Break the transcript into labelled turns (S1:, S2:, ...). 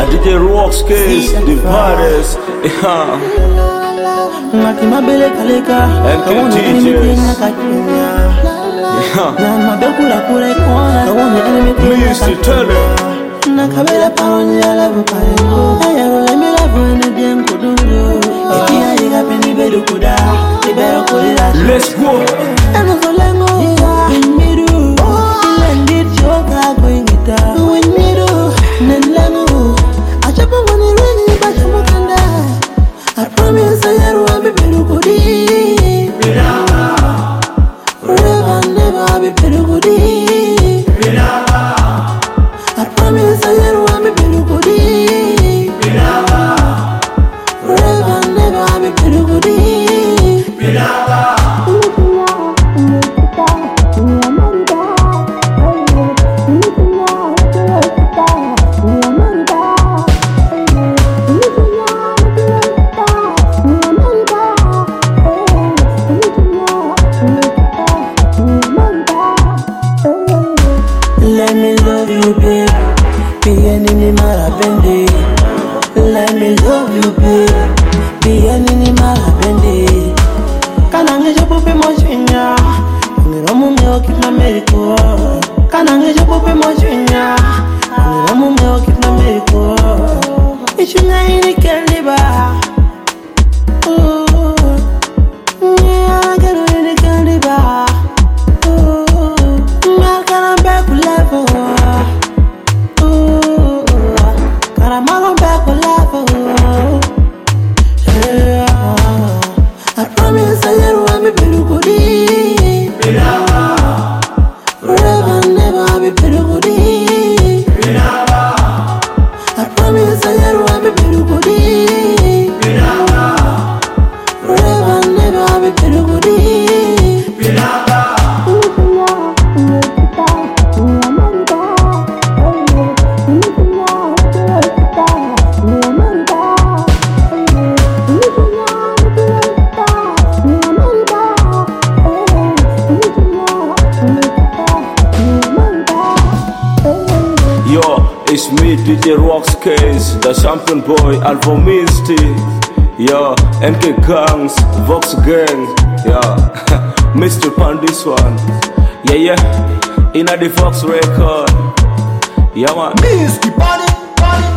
S1: DJ Rocks case, the baddest. Please to tell them. Let's go.
S2: I promise I will be better good. Forever and never I'll be better good. I promise I will be better good. Forever and never I'll be better good. Let me love you, babe. Be enemy marabendi. Let me love you, babe. Be enemy marabendi. Kanange jopope mochinya. Ngiromu meo kipna meriko. Kanange jopope mochinya. Ngiromu meo kipna meriko. Ichunya ini keliba. Yeah, gero ini keliba. I promise I will be better good. Forever and never I'll be better good. I promise I will be better good. Forever and never I'll be better good.
S1: Yo, it's me, DJ Rocks case, the champion boy, Alpha Misty. Yo, MK Gangs, Vox Gang. Yeah, Mr. Pan this one. Yeah, in the Vox record. Yeah, man.
S3: Misty, party.